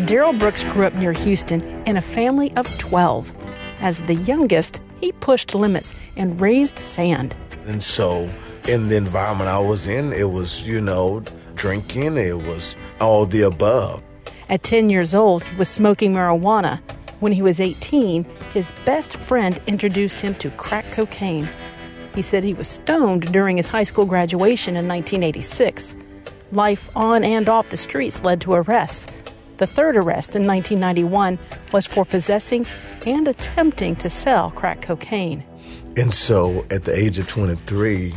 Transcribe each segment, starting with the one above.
Darrell Brooks grew up near Houston in a family of 12. As the youngest, he pushed limits and raised sand. And so in the environment I was in, it was, drinking, it was all the above. At 10 years old, he was smoking marijuana. When he was 18, his best friend introduced him to crack cocaine. He said he was stoned during his high school graduation in 1986. Life on and off the streets led to arrests. The third arrest in 1991 was for possessing and attempting to sell crack cocaine. And so at the age of 23,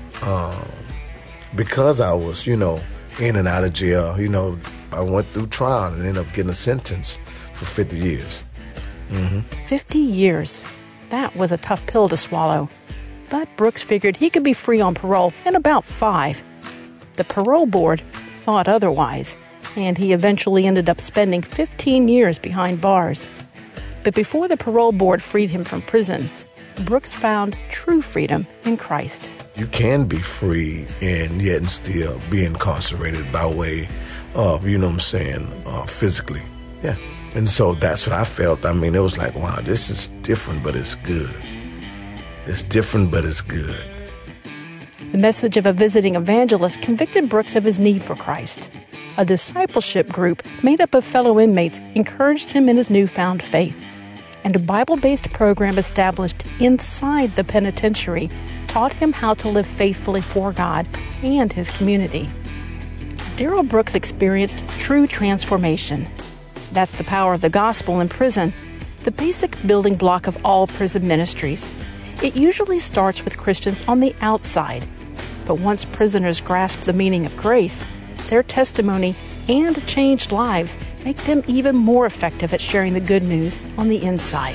because I was, in and out of jail, I went through trial and ended up getting a sentence for 50 years. 50 years. That was a tough pill to swallow. But Brooks figured he could be free on parole in about 5. The parole board thought otherwise, and he eventually ended up spending 15 years behind bars. But before the parole board freed him from prison, Brooks found true freedom in Christ. You can be free and yet still be incarcerated by way of, physically. Yeah. And so that's what I felt. I mean, it was like, wow, this is different, but it's good. It's different, but it's good. The message of a visiting evangelist convicted Brooks of his need for Christ. A discipleship group made up of fellow inmates encouraged him in his newfound faith. And a Bible-based program established inside the penitentiary taught him how to live faithfully for God and his community. Darrell Brooks experienced true transformation. That's the power of the gospel in prison, the basic building block of all prison ministries. It usually starts with Christians on the outside. But once prisoners grasp the meaning of grace, their testimony and changed lives make them even more effective at sharing the good news on the inside.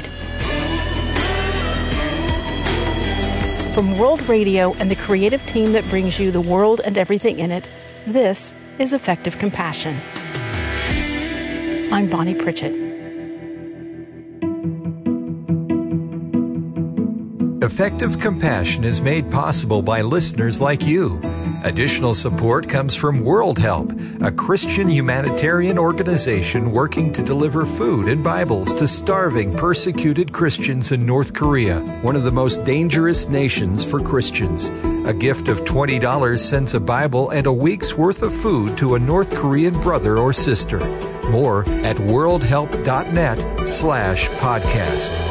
From World Radio and the creative team that brings you the world and everything in it, this is Effective Compassion. I'm Bonnie Pritchett. Effective Compassion is made possible by listeners like you. Additional support comes from World Help, a Christian humanitarian organization working to deliver food and Bibles to starving, persecuted Christians in North Korea, one of the most dangerous nations for Christians. A gift of $20 sends a Bible and a week's worth of food to a North Korean brother or sister. More at worldhelp.net/podcast.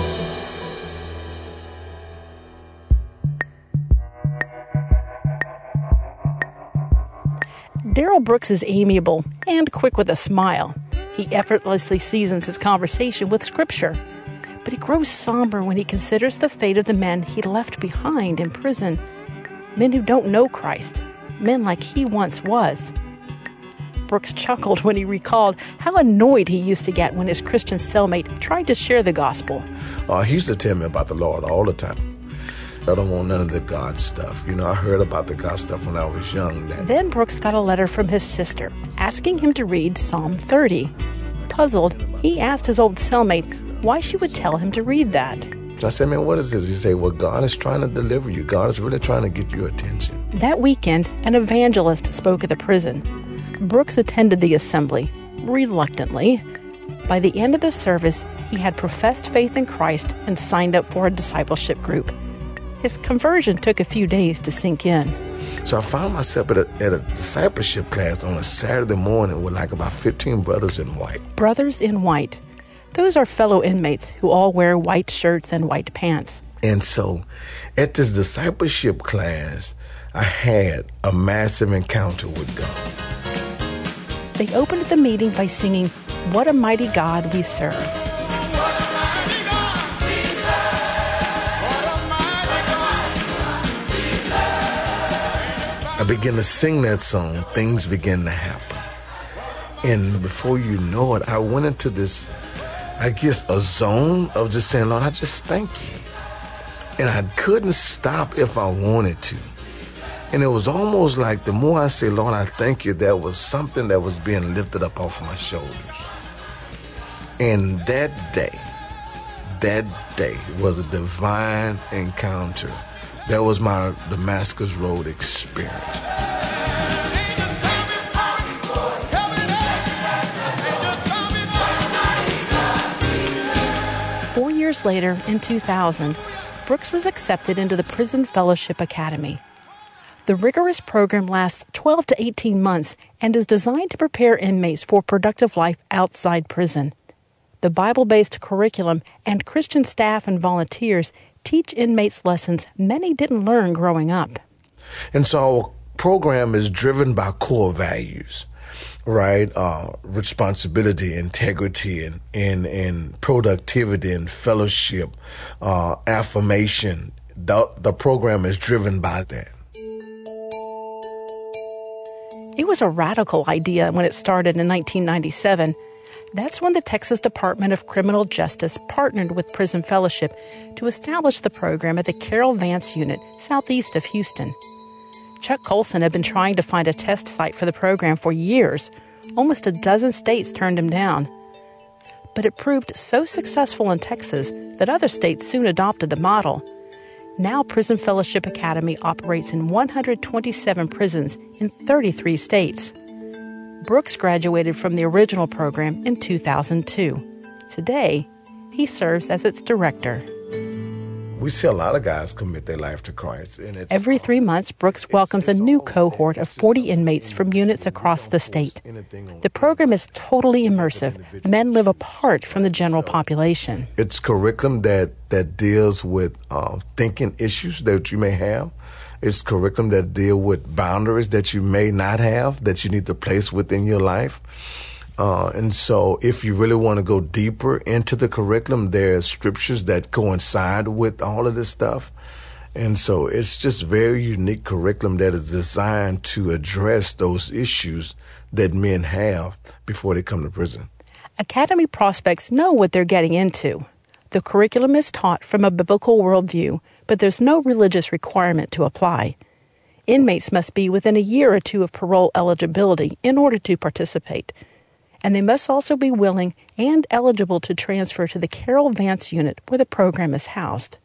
Darrell Brooks is amiable and quick with a smile. He effortlessly seasons his conversation with Scripture. But he grows somber when he considers the fate of the men he left behind in prison. Men who don't know Christ. Men like he once was. Brooks chuckled when he recalled how annoyed he used to get when his Christian cellmate tried to share the gospel. He used to tell me about the Lord all the time. I don't want none of the God stuff. I heard about the God stuff when I was young. Then Brooks got a letter from his sister asking him to read Psalm 30. Puzzled, he asked his old cellmate why she would tell him to read that. I said, man, what is this? He said, well, God is trying to deliver you. God is really trying to get your attention. That weekend, an evangelist spoke at the prison. Brooks attended the assembly, reluctantly. By the end of the service, he had professed faith in Christ and signed up for a discipleship group. His conversion took a few days to sink in. So I found myself at a discipleship class on a Saturday morning with like about 15 brothers in white. Brothers in white. Those are fellow inmates who all wear white shirts and white pants. And so at this discipleship class, I had a massive encounter with God. They opened the meeting by singing, "What a Mighty God We Serve." I began to sing that song. Things began to happen. And before you know it, I went into this, a zone of just saying, Lord, I just thank you. And I couldn't stop if I wanted to. And it was almost like the more I say, Lord, I thank you, there was something that was being lifted up off my shoulders. And that day was a divine encounter. That was my Damascus Road experience. 4 years later, in 2000, Brooks was accepted into the Prison Fellowship Academy. The rigorous program lasts 12 to 18 months and is designed to prepare inmates for productive life outside prison. The Bible-based curriculum and Christian staff and volunteers teach inmates lessons many didn't learn growing up. And so our program is driven by core values, right? Responsibility, integrity, and productivity and fellowship, affirmation. The program is driven by that. It was a radical idea when it started in 1997. That's when the Texas Department of Criminal Justice partnered with Prison Fellowship to establish the program at the Carol Vance Unit, southeast of Houston. Chuck Colson had been trying to find a test site for the program for years. Almost a dozen states turned him down. But it proved so successful in Texas that other states soon adopted the model. Now Prison Fellowship Academy operates in 127 prisons in 33 states. Brooks graduated from the original program in 2002. Today, he serves as its director. We see a lot of guys commit their life to Christ. Every 3 months, Brooks welcomes a new cohort of 40 inmates from units across the state. The program is totally immersive. Men live apart from the general population. It's curriculum that deals with thinking issues that you may have. It's curriculum that deal with boundaries that you may not have, that you need to place within your life. And so if you really want to go deeper into the curriculum, there's scriptures that coincide with all of this stuff. And so it's just very unique curriculum that is designed to address those issues that men have before they come to prison. Academy prospects know what they're getting into. The curriculum is taught from a biblical worldview, but there's no religious requirement to apply. Inmates must be within a year or two of parole eligibility in order to participate. And they must also be willing and eligible to transfer to the Carol Vance Unit where the program is housed.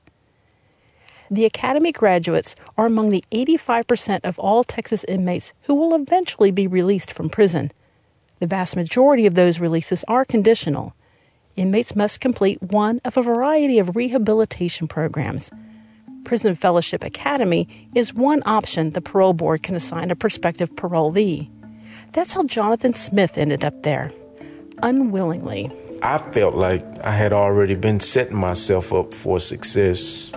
The Academy graduates are among the 85% of all Texas inmates who will eventually be released from prison. The vast majority of those releases are conditional. Inmates must complete one of a variety of rehabilitation programs. Prison Fellowship Academy is one option the parole board can assign a prospective parolee. That's how Jonathan Smith ended up there, unwillingly. I felt like I had already been setting myself up for success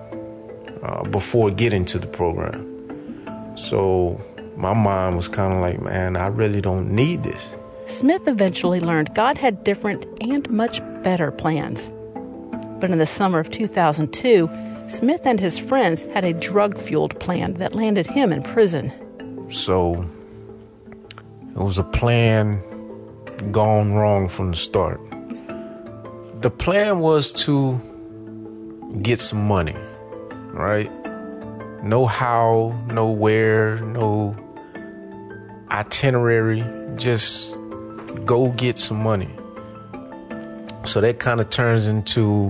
before getting to the program. So my mind was kind of like, man, I really don't need this. Smith eventually learned God had different and much better plans. But in the summer of 2002, Smith and his friends had a drug-fueled plan that landed him in prison. So it was a plan gone wrong from the start. The plan was to get some money, right? No how, no where, no itinerary, just go get some money. So that kind of turns into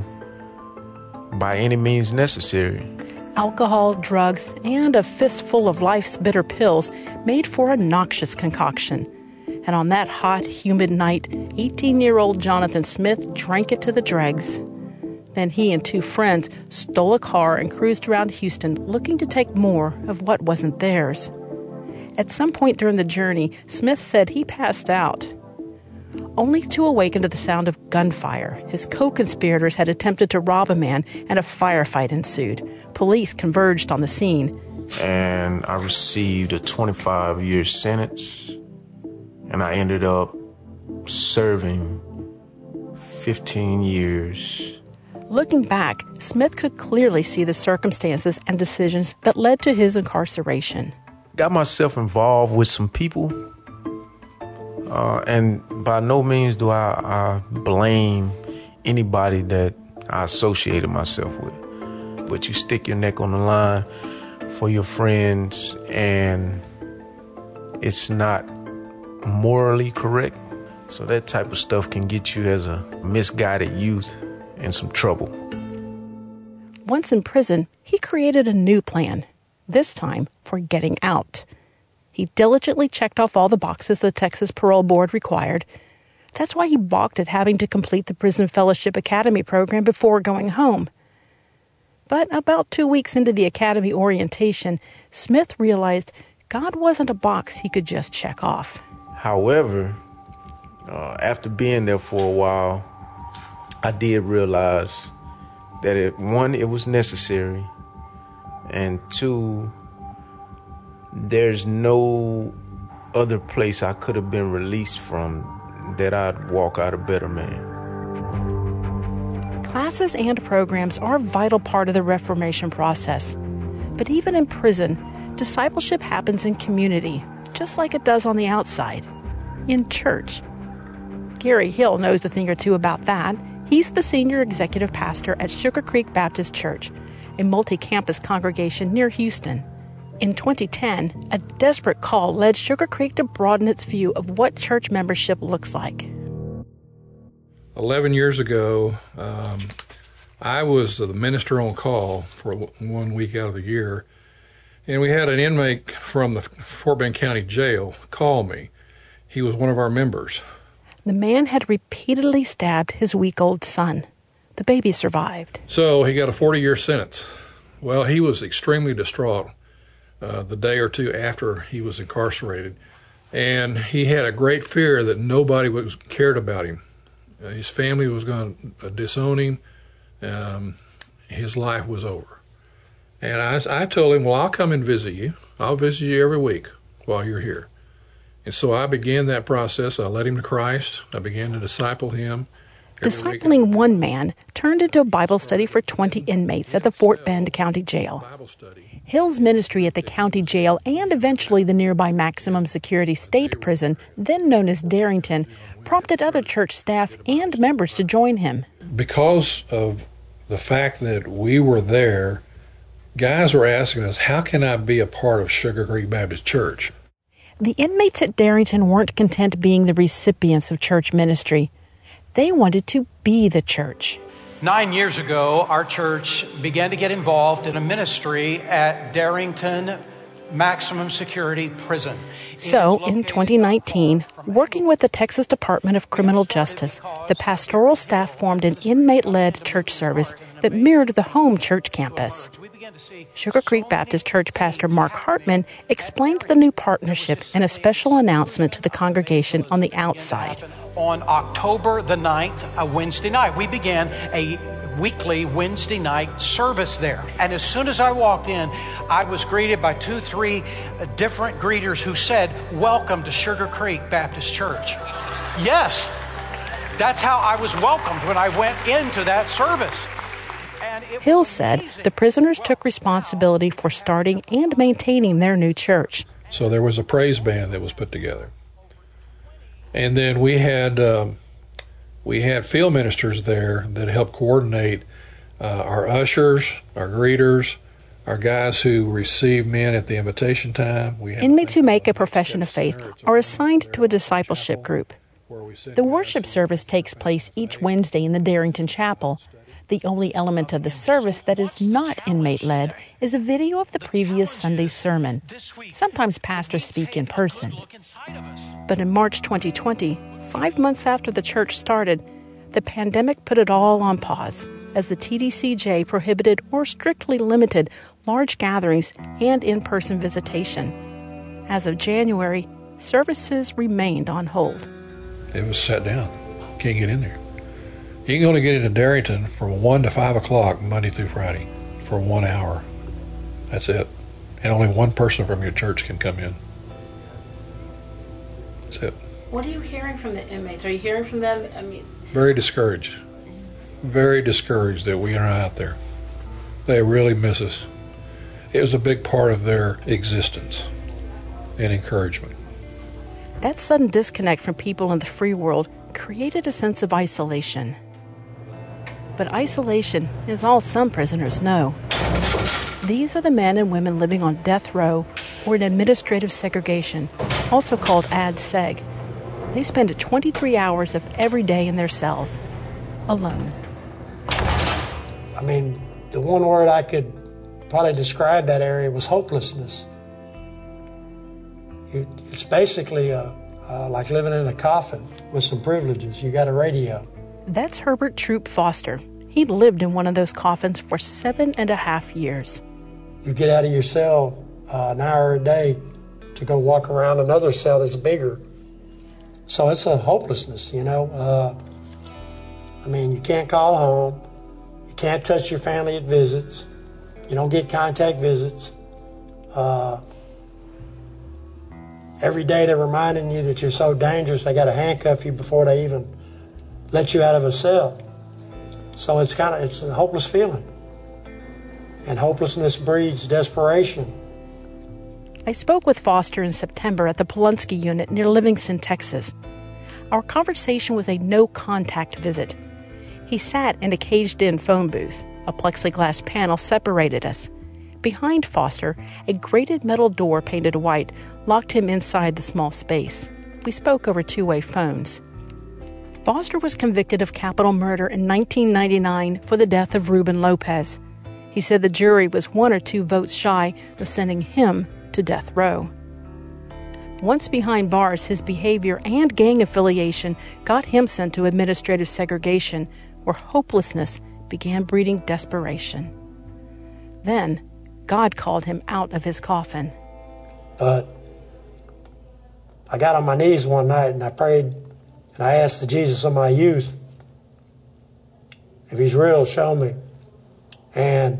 by any means necessary. Alcohol, drugs, and a fistful of life's bitter pills made for a noxious concoction. And on that hot, humid night, 18-year-old Jonathan Smith drank it to the dregs. Then he and two friends stole a car and cruised around Houston looking to take more of what wasn't theirs. At some point during the journey, Smith said he passed out, only to awaken to the sound of gunfire. His co-conspirators had attempted to rob a man, and a firefight ensued. Police converged on the scene. And I received a 25-year sentence, and I ended up serving 15 years. Looking back, Smith could clearly see the circumstances and decisions that led to his incarceration. Got myself involved with some people, and by no means do I blame anybody that I associated myself with. But you stick your neck on the line for your friends, and it's not morally correct. So that type of stuff can get you as a misguided youth in some trouble. Once in prison, he created a new plan, this time for getting out. He diligently checked off all the boxes the Texas Parole Board required. That's why he balked at having to complete the Prison Fellowship Academy program before going home. But about 2 weeks into the academy orientation, Smith realized God wasn't a box he could just check off. However, after being there for a while, I did realize that one, it was necessary, and two, there's no other place I could have been released from that I'd walk out a better man. Classes and programs are a vital part of the Reformation process. But even in prison, discipleship happens in community, just like it does on the outside, in church. Gary Hill knows a thing or two about that. He's the senior executive pastor at Sugar Creek Baptist Church, a multi-campus congregation near Houston. In 2010, a desperate call led Sugar Creek to broaden its view of what church membership looks like. 11 years ago, I was the minister on call for 1 week out of the year, and we had an inmate from the Fort Bend County Jail call me. He was one of our members. The man had repeatedly stabbed his week-old son. The baby survived. So he got a 40-year sentence. Well, he was extremely distraught the day or two after he was incarcerated, and he had a great fear that nobody cared about him. His family was going to disown him. His life was over. And I told him, well, I'll come and visit you. I'll visit you every week while you're here. And so I began that process. I led him to Christ. I began to disciple him. Discipling one man turned into a Bible study for 20 inmates at the Fort Bend County Jail. Hill's ministry at the county jail and eventually the nearby maximum security state prison, then known as Darrington, prompted other church staff and members to join him. Because of the fact that we were there, guys were asking us, how can I be a part of Sugar Creek Baptist Church? The inmates at Darrington weren't content being the recipients of church ministry. They wanted to be the church. 9 years ago, our church began to get involved in a ministry at Darrington Maximum Security Prison. So, in 2019, working with the Texas Department of Criminal Justice, the pastoral staff formed an inmate-led church service that mirrored the home church campus. Sugar Creek Baptist Church pastor Mark Hartman explained the new partnership in a special announcement to the congregation on the outside. On October the 9th, a Wednesday night, we began a weekly Wednesday night service there. And as soon as I walked in, I was greeted by 2-3 different greeters who said, "Welcome to Sugar Creek Baptist Church." Yes, that's how I was welcomed when I went into that service. Hill said the prisoners took responsibility for starting and maintaining their new church. So there was a praise band that was put together. And then we had field ministers there that helped coordinate our ushers, our greeters, our guys who receive men at the invitation time. Inmates who make a profession of faith are assigned to a discipleship group. The worship service takes place each Wednesday in the Darrington Chapel. The only element of the service that is not inmate-led is a video of the previous Sunday's sermon. Sometimes pastors speak in person. But in March 2020, 5 months after the church started, the pandemic put it all on pause as the TDCJ prohibited or strictly limited large gatherings and in-person visitation. As of January, services remained on hold. It was shut down. Can't get in there. You can only get into Darrington from 1 to 5 o'clock Monday through Friday for 1 hour. That's it. And only one person from your church can come in. That's it. What are you hearing from the inmates? Are you hearing from them? Very discouraged. Very discouraged that we are not out there. They really miss us. It was a big part of their existence and encouragement. That sudden disconnect from people in the free world created a sense of isolation. But isolation is all some prisoners know. These are the men and women living on death row or in administrative segregation, also called ad-seg. They spend 23 hours of every day in their cells, alone. I mean, the one word I could probably describe that area was hopelessness. It's basically a like living in a coffin with some privileges. You got a radio. That's Herbert Troop Foster. He'd lived in one of those coffins for 7.5 years. You get out of your cell an hour a day to go walk around another cell that's bigger. So it's a hopelessness, you know. You can't call home. You can't touch your family at visits. You don't get contact visits. Every day they're reminding you that you're so dangerous, they got to handcuff you before they even let you out of a cell. So it's a hopeless feeling. And hopelessness breeds desperation. I spoke with Foster in September at the Polunsky unit near Livingston, Texas. Our conversation was a no-contact visit. He sat in a caged-in phone booth. A plexiglass panel separated us. Behind Foster, a grated metal door painted white locked him inside the small space. We spoke over two-way phones. Foster was convicted of capital murder in 1999 for the death of Ruben Lopez. He said the jury was 1 or 2 votes shy of sending him to death row. Once behind bars, his behavior and gang affiliation got him sent to administrative segregation, where hopelessness began breeding desperation. Then, God called him out of his coffin. But I got on my knees one night and I prayed and I asked the Jesus of my youth, if he's real, show me. And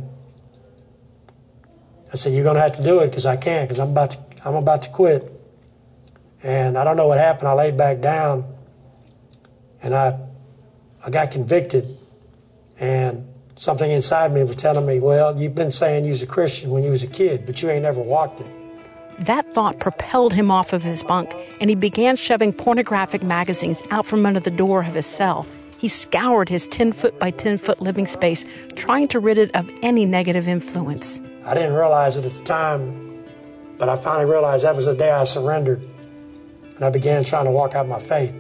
I said, you're going to have to do it because I can't, because I'm about to quit. And I don't know what happened. I laid back down and I got convicted. And something inside me was telling me, well, you've been saying you was a Christian when you was a kid, but you ain't never walked it. That thought propelled him off of his bunk, and he began shoving pornographic magazines out from under the door of his cell. He scoured his 10-foot by 10-foot living space, trying to rid it of any negative influence. I didn't realize it at the time, but I finally realized that was the day I surrendered, and I began trying to walk out my faith.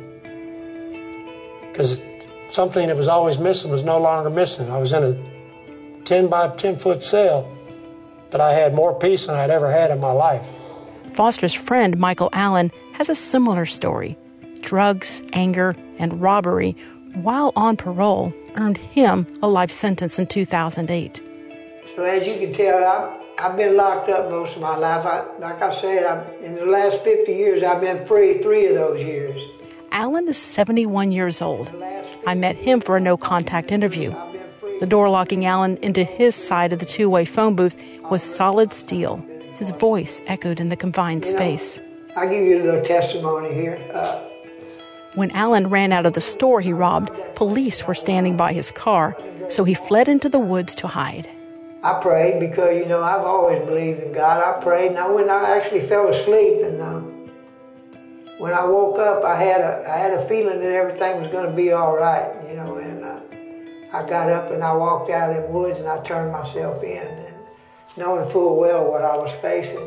Because something that was always missing was no longer missing. I was in a 10 by 10-foot cell, but I had more peace than I'd ever had in my life. Foster's friend, Michael Allen, has a similar story. Drugs, anger, and robbery, while on parole, earned him a life sentence in 2008. So as you can tell, I've been locked up most of my life. Like I said, in the last 50 years, I've been free 3 of those years. Allen is 71 years old. I met him for a no-contact interview. The door locking Allen into his side of the two-way phone booth was solid steel. His voice echoed in the confined space. I'll give you a little testimony here. When Allen ran out of the store he robbed, police were standing by his car, so he fled into the woods to hide. I prayed because, I've always believed in God. I prayed, and I actually fell asleep, and when I woke up, I had a feeling that everything was going to be all right, and I got up and I walked out of the woods and I turned myself in, and knowing full well what I was facing,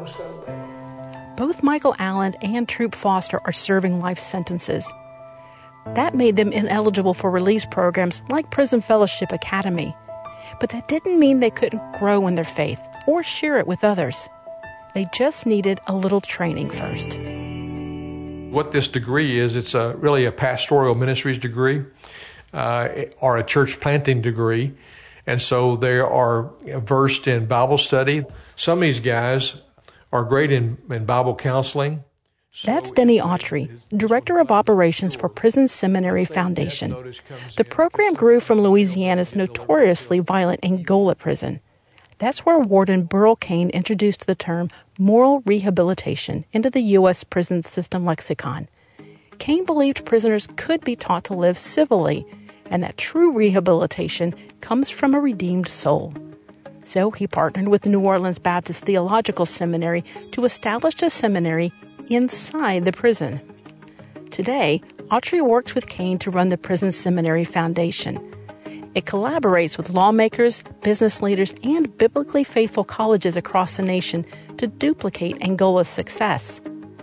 Both Michael Allen and Troop Foster are serving life sentences. That made them ineligible for release programs like Prison Fellowship Academy. But that didn't mean they couldn't grow in their faith or share it with others. They just needed a little training first. What this degree is, it's really a pastoral ministries degree or a church planting degree. And so they are versed in Bible study. Some of these guys are great in Bible counseling. That's Denny Autry, Director of Operations for Prison Seminary Foundation. The program grew from Louisiana's notoriously violent Angola prison. That's where Warden Burl Cain introduced the term moral rehabilitation into the U.S. prison system lexicon. Cain believed prisoners could be taught to live civilly, and that true rehabilitation comes from a redeemed soul. So he partnered with the New Orleans Baptist Theological Seminary to establish a seminary inside the prison. Today, Autry works with Cain to run the Prison Seminary Foundation. It collaborates with lawmakers, business leaders, and biblically faithful colleges across the nation to duplicate Angola's success.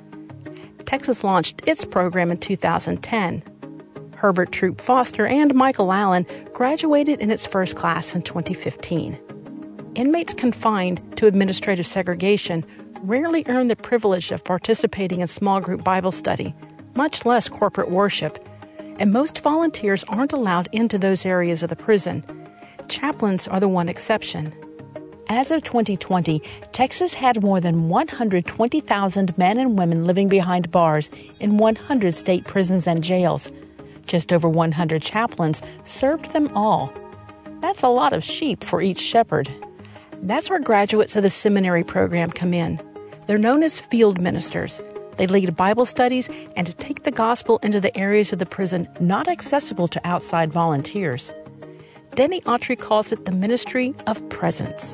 Texas launched its program in 2010. Herbert Troop Foster and Michael Allen graduated in its first class in 2015. Inmates confined to administrative segregation rarely earn the privilege of participating in small group Bible study, much less corporate worship, and most volunteers aren't allowed into those areas of the prison. Chaplains are the one exception. As of 2020, Texas had more than 120,000 men and women living behind bars in 100 state prisons and jails. Just over 100 chaplains served them all. That's a lot of sheep for each shepherd. That's where graduates of the seminary program come in. They're known as field ministers. They lead Bible studies and take the gospel into the areas of the prison not accessible to outside volunteers. Denny Autry calls it the ministry of presence.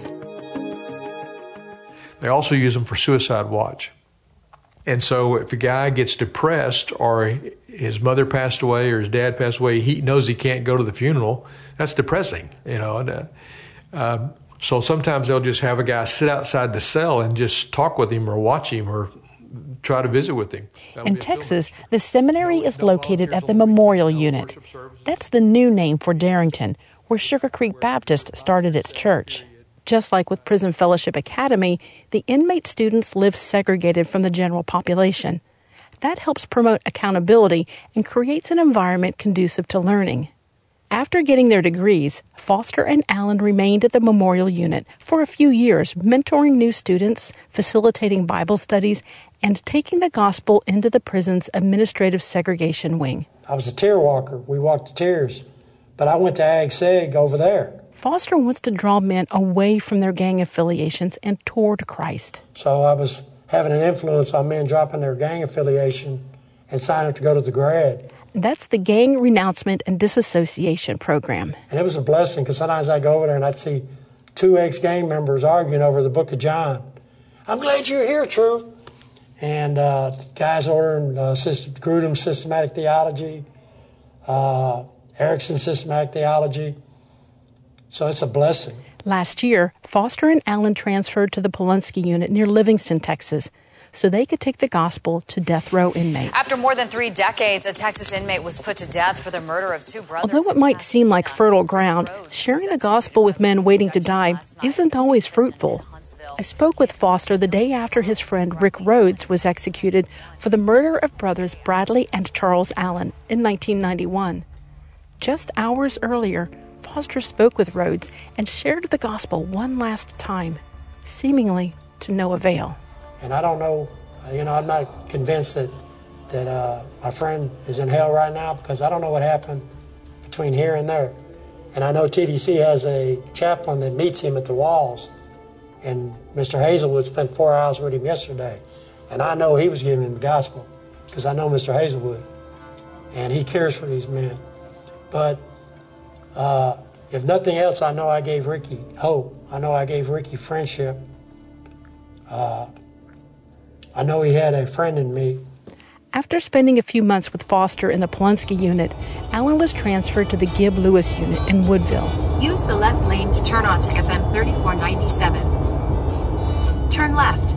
They also use them for suicide watch. And so if a guy gets depressed or his mother passed away or his dad passed away, he knows he can't go to the funeral. That's depressing, you know. So sometimes they'll just have a guy sit outside the cell and just talk with him or watch him or try to visit with him. In Texas, the seminary is located at the Memorial Unit. That's the new name for Darrington, where Sugar Creek Baptist started its church. Just like with Prison Fellowship Academy, the inmate students live segregated from the general population. That helps promote accountability and creates an environment conducive to learning. After getting their degrees, Foster and Allen remained at the Memorial Unit for a few years, mentoring new students, facilitating Bible studies, and taking the gospel into the prison's administrative segregation wing. I was a tier walker. We walked the tiers. But I went to Ag Seg over there. Foster wants to draw men away from their gang affiliations and toward Christ. So I was having an influence on men dropping their gang affiliation and signing up to go to the grad. That's the Gang Renouncement and Disassociation Program. And it was a blessing because sometimes I'd go over there and I'd see two ex-gang members arguing over the book of John. I'm glad you're here, True. And guys ordering Grudem's Systematic Theology, Erickson's Systematic Theology. So it's a blessing. Last year, Foster and Allen transferred to the Polunsky Unit near Livingston, Texas, so they could take the gospel to death row inmates. After more than 3 decades, a Texas inmate was put to death for the murder of 2 brothers. Although it might seem like fertile ground, sharing the gospel with men waiting to die isn't always fruitful. I spoke with Foster the day after his friend Rick Rhodes was executed for the murder of brothers Bradley and Charles Allen in 1991. Just hours earlier, Foster spoke with Rhodes and shared the gospel one last time, seemingly to no avail. And I don't know, I'm not convinced that my friend is in hell right now because I don't know what happened between here and there. And I know TDC has a chaplain that meets him at the walls. And Mr. Hazelwood spent 4 hours with him yesterday. And I know he was giving him the gospel because I know Mr. Hazelwood. And he cares for these men. But if nothing else, I know I gave Ricky hope. I know I gave Ricky friendship. I know he had a friend in me. After spending a few months with Foster in the Polunsky Unit, Allen was transferred to the Gibb Lewis Unit in Woodville. Use the left lane to turn onto FM 3497. Turn left.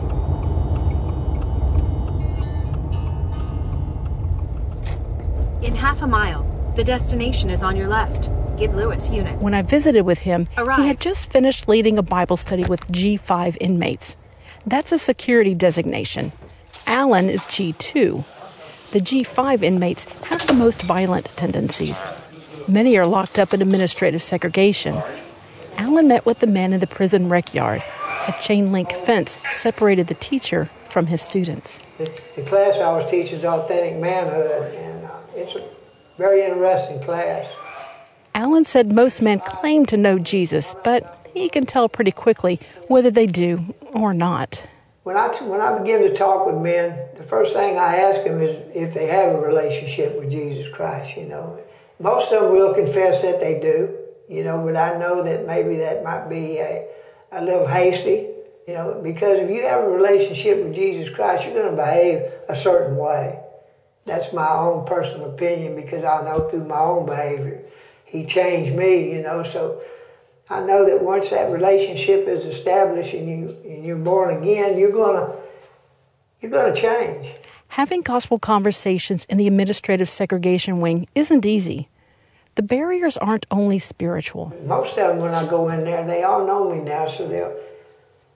In half a mile, the destination is on your left. Gibb Lewis Unit. When I visited with him, Arrived. He had just finished leading a Bible study with G5 inmates. That's a security designation. Allen is G2. The G5 inmates have the most violent tendencies. Many are locked up in administrative segregation. Allen met with the men in the prison rec yard. A chain-link fence separated the teacher from his students. The class I was teaching is Authentic Manhood, and it's a very interesting class. Allen said most men claim to know Jesus, but he can tell pretty quickly whether they do or not. When I begin to talk with men, the first thing I ask them is if they have a relationship with Jesus Christ, Most of them will confess that they do, but I know that maybe that might be a little hasty, because if you have a relationship with Jesus Christ, you're going to behave a certain way. That's my own personal opinion because I know through my own behavior. He changed me, so I know that once that relationship is established and you're born again, you're gonna change. Having gospel conversations in the administrative segregation wing isn't easy. The barriers aren't only spiritual. Most of them, when I go in there, they all know me now, so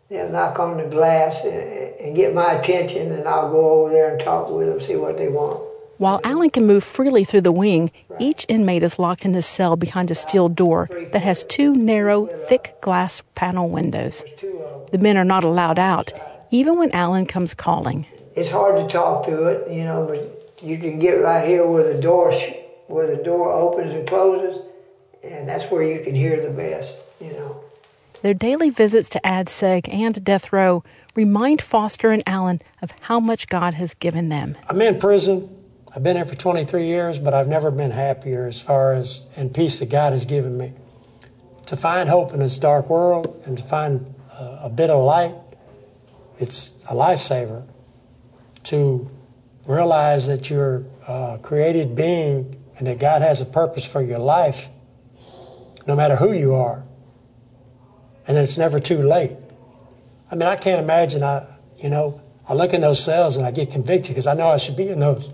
they'll knock on the glass and get my attention, and I'll go over there and talk with them, see what they want. While Alan can move freely through the wing, each inmate is locked in his cell behind a steel door that has 2 narrow, thick glass panel windows. The men are not allowed out, even when Alan comes calling. It's hard to talk through it, you know, but you can get right here where the door opens and closes, and that's where you can hear the best, you know. Their daily visits to ADSEG and death row remind Foster and Alan of how much God has given them. I'm in prison. I've been here for 23 years, but I've never been happier as far as and peace that God has given me. To find hope in this dark world and to find a bit of light, it's a lifesaver. To realize that you're a created being and that God has a purpose for your life, no matter who you are, and it's never too late. I mean, I can't imagine, I look in those cells and I get convicted because I know I should be in those.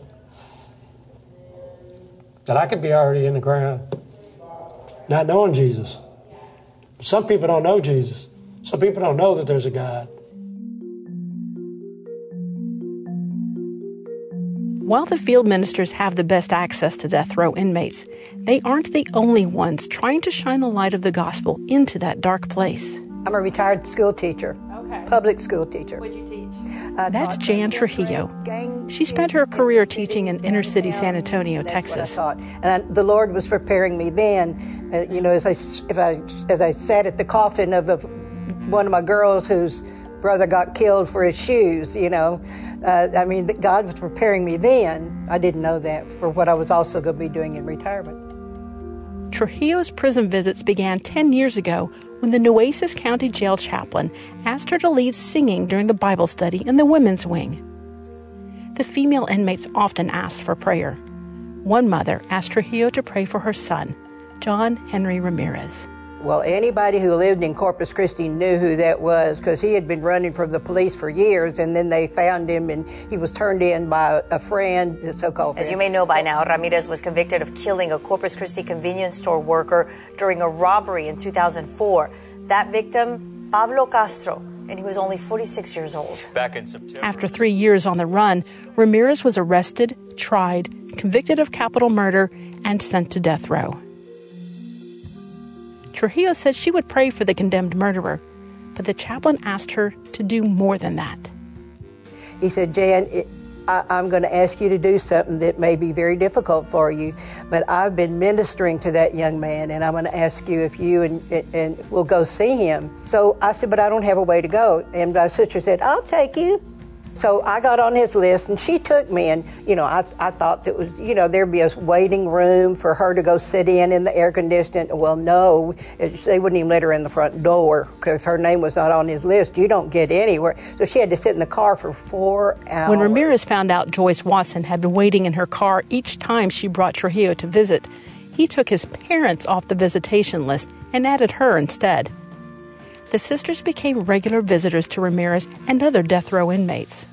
That I could be already in the ground, not knowing Jesus. But some people don't know Jesus. Some people don't know that there's a God. While the field ministers have the best access to death row inmates, they aren't the only ones trying to shine the light of the gospel into that dark place. I'm a retired school teacher, public school teacher. What'd you teach? That's Jan Trujillo. She spent her career teaching in inner-city San Antonio, Texas. And the Lord was preparing me then, as I sat at the coffin of one of my girls whose brother got killed for his shoes, God was preparing me then. I didn't know that for what I was also going to be doing in retirement. Trujillo's prison visits began 10 years ago when the Nueces County Jail chaplain asked her to lead singing during the Bible study in the women's wing. The female inmates often asked for prayer. One mother asked Trujillo to pray for her son, John Henry Ramirez. Well, anybody who lived in Corpus Christi knew who that was because he had been running from the police for years, and then they found him, and he was turned in by a friend, a so-called friend. As you may know by now, Ramirez was convicted of killing a Corpus Christi convenience store worker during a robbery in 2004. That victim, Pablo Castro, and he was only 46 years old. Back in September. After 3 years on the run, Ramirez was arrested, tried, convicted of capital murder, and sent to death row. Trujillo said she would pray for the condemned murderer, but the chaplain asked her to do more than that. He said, Jan, I'm going to ask you to do something that may be very difficult for you, but I've been ministering to that young man, and I'm going to ask you if you and we'll go see him. So I said, but I don't have a way to go. And my sister said, I'll take you. So I got on his list, and she took me, and, I thought that was, there'd be a waiting room for her to go sit in the air conditioning. Well, no, they wouldn't even let her in the front door because her name was not on his list. You don't get anywhere. So she had to sit in the car for 4 hours. When Ramirez found out Joyce Watson had been waiting in her car each time she brought Trujillo to visit, he took his parents off the visitation list and added her instead. The sisters became regular visitors to Ramirez and other death row inmates.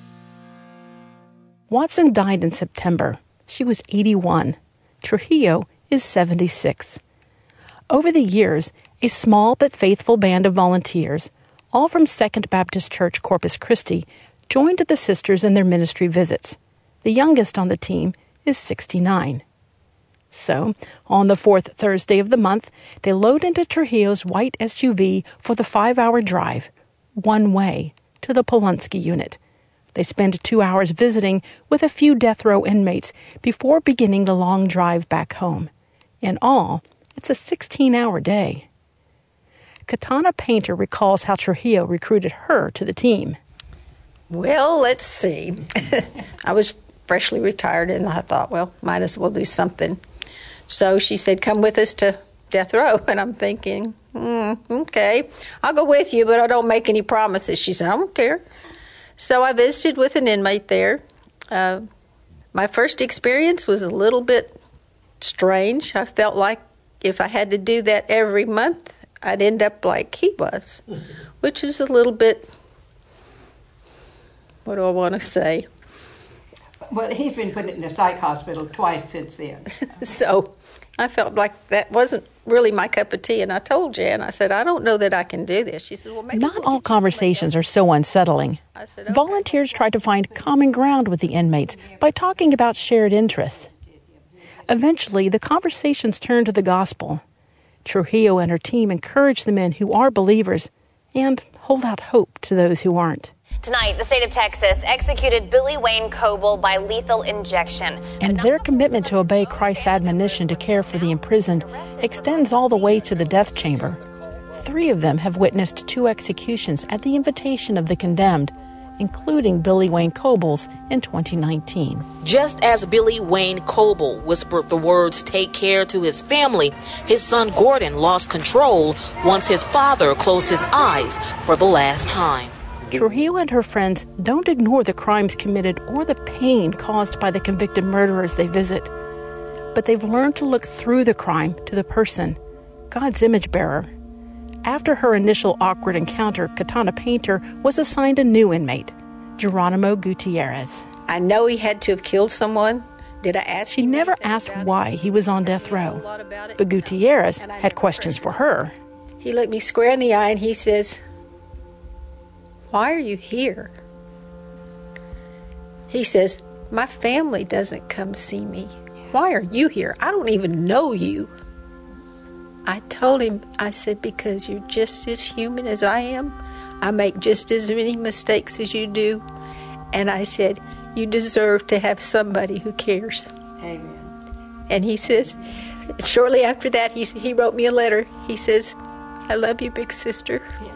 Watson died in September. She was 81. Trujillo is 76. Over the years, a small but faithful band of volunteers, all from Second Baptist Church, Corpus Christi, joined the sisters in their ministry visits. The youngest on the team is 69. So, on the 4th Thursday of the month, they load into Trujillo's white SUV for the 5-hour drive, one way, to the Polunsky unit. They spend 2 hours visiting with a few death row inmates before beginning the long drive back home. In all, it's a 16-hour day. Katana Painter recalls how Trujillo recruited her to the team. Well, let's see. I was freshly retired, and I thought, well, might as well do something. So she said, come with us to death row. And I'm thinking, okay, I'll go with you, but I don't make any promises. She said, I don't care. So I visited with an inmate there. My first experience was a little bit strange. I felt like if I had to do that every month, I'd end up like he was, which was a little bit, what do I want to say? Well, he's been put in a psych hospital twice since then. So I felt like that wasn't really my cup of tea. And I told Jan, I said, I don't know that I can do this. She said, well, maybe Not all conversations are so unsettling. I said, okay. Volunteers try to find common ground with the inmates by talking about shared interests. Eventually, the conversations turn to the gospel. Trujillo and her team encourage the men who are believers and hold out hope to those who aren't. Tonight, the state of Texas executed Billy Wayne Coble by lethal injection. And their commitment to obey Christ's admonition to care for the imprisoned extends all the way to the death chamber. 3 of them have witnessed 2 executions at the invitation of the condemned, including Billy Wayne Coble's in 2019. Just as Billy Wayne Coble whispered the words, "Take care," to his family, his son Gordon lost control once his father closed his eyes for the last time. Trujillo and her friends don't ignore the crimes committed or the pain caused by the convicted murderers they visit. But they've learned to look through the crime to the person, God's image bearer. After her initial awkward encounter, Katana Painter was assigned a new inmate, Geronimo Gutierrez. I know he had to have killed someone. Did I ask She never asked why he was on death row, but Gutierrez had questions for her. He looked me square in the eye and he says, "Why are you here?" He says, "My family doesn't come see me. Why are you here? I don't even know you." I told him, I said, "Because you're just as human as I am. I make just as many mistakes as you do." And I said, "You deserve to have somebody who cares." Amen. And he says, shortly after that, he wrote me a letter. He says, "I love you, big sister." Yeah.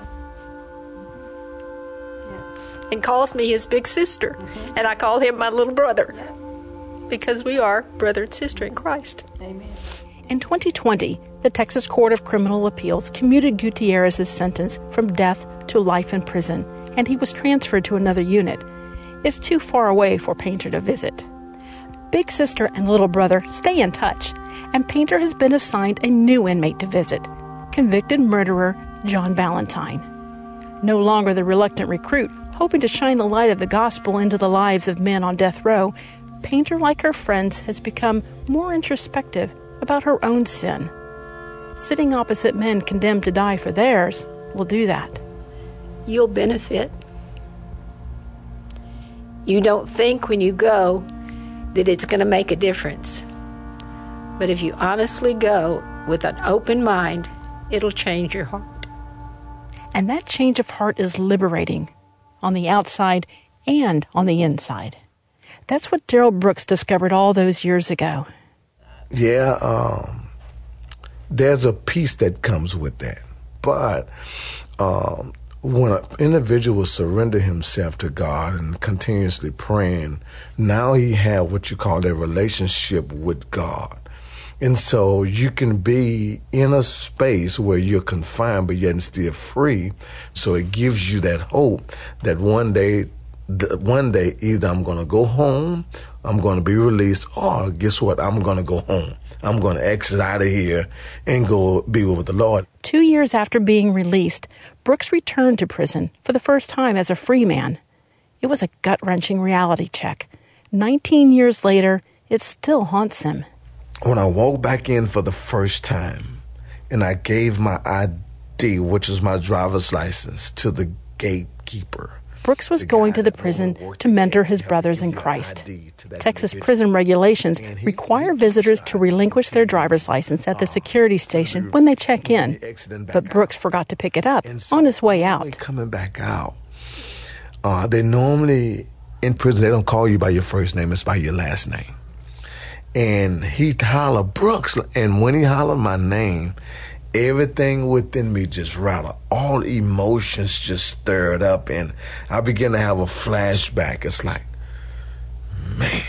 And calls me his big sister. Mm-hmm. And I call him my little brother. Yeah. Because we are brother and sister in Christ. Amen. In 2020, the Texas Court of Criminal Appeals commuted Gutierrez's sentence from death to life in prison, and he was transferred to another unit. It's too far away for Painter to visit. Big sister and little brother stay in touch, and Painter has been assigned a new inmate to visit, convicted murderer John Valentine. No longer the reluctant recruit, hoping to shine the light of the gospel into the lives of men on death row, Painter, like her friends, has become more introspective about her own sin. Sitting opposite men condemned to die for theirs will do that. You'll benefit. You don't think when you go that it's going to make a difference. But if you honestly go with an open mind, it'll change your heart. And that change of heart is liberating, on the outside and on the inside. That's what Darrell Brooks discovered all those years ago. Yeah, there's a peace that comes with that. But when an individual surrender himself to God and continuously praying, now he have what you call a relationship with God. And so you can be in a space where you're confined but yet still free. So it gives you that hope that one day either I'm going to go home, I'm going to be released, or guess what? I'm going to go home. I'm going to exit out of here and go be with the Lord. 2 years after being released, Brooks returned to prison for the first time as a free man. It was a gut-wrenching reality check. 19 years later, it still haunts him. When I walked back in for the first time and I gave my ID, which is my driver's license, to the gatekeeper, Brooks was going to the prison to mentor his brothers in Christ. Texas prison regulations require visitors to relinquish their driver's license at the security station when they check in, but Brooks forgot to pick it up on his way out. Coming back out, they normally, in prison, they don't call you by your first name, it's by your last name. And he hollered, "Brooks," and when he hollered my name, everything within me just rattled. All emotions just stirred up, and I began to have a flashback. It's like, man,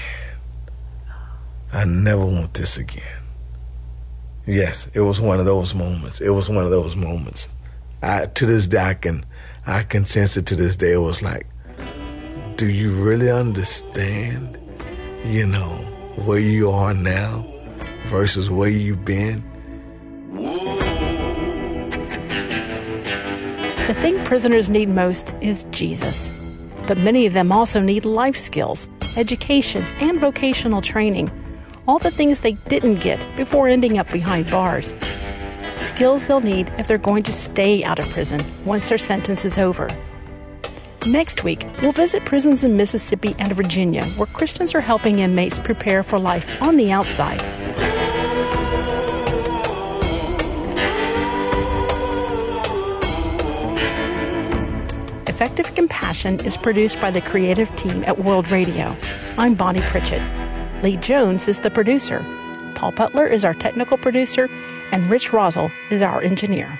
I never want this again. Yes, it was one of those moments. It was one of those moments. To this day, I can sense it to this day. It was like, do you really understand, where you are now versus where you've been? The thing prisoners need most is Jesus. But many of them also need life skills, education, and vocational training, all the things they didn't get before ending up behind bars. Skills they'll need if they're going to stay out of prison once their sentence is over. Next week, we'll visit prisons in Mississippi and Virginia where Christians are helping inmates prepare for life on the outside. Effective Compassion is produced by the creative team at World Radio. I'm Bonnie Pritchett. Lee Jones is the producer. Paul Butler is our technical producer, and Rich Rosell is our engineer.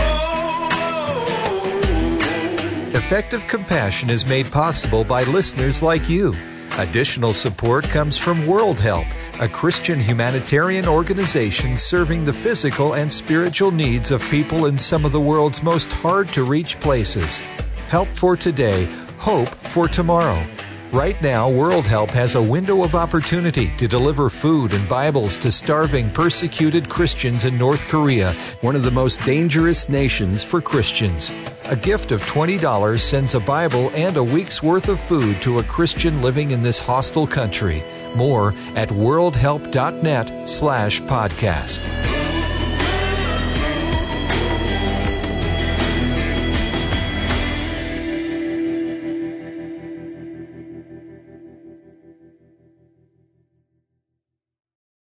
Effective Compassion is made possible by listeners like you. Additional support comes from World Help, a Christian humanitarian organization serving the physical and spiritual needs of people in some of the world's most hard-to-reach places. Help for today, hope for tomorrow. Right now, World Help has a window of opportunity to deliver food and Bibles to starving, persecuted Christians in North Korea, one of the most dangerous nations for Christians. A gift of $20 sends a Bible and a week's worth of food to a Christian living in this hostile country. More at worldhelp.net/podcast.